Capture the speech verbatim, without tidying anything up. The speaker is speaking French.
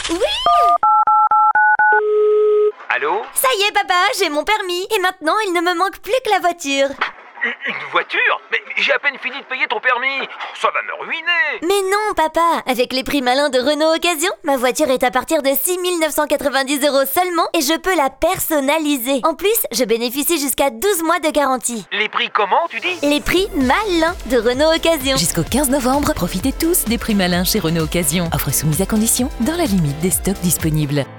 Oui! Allô? Ça y est, papa, j'ai mon permis. Et maintenant, il ne me manque plus que la voiture. Une voiture? Mais j'ai à peine fini de payer ton permis. Ça va me ruiner. Mais non, papa. Avec les prix malins de Renault Occasion, ma voiture est à partir de six mille neuf cent quatre-vingt-dix euros seulement et je peux la personnaliser. En plus, je bénéficie jusqu'à douze mois de garantie. Les prix comment, tu dis? Les prix malins de Renault Occasion. Jusqu'au quinze novembre, profitez tous des prix malins chez Renault Occasion. Offre soumise à condition dans la limite des stocks disponibles.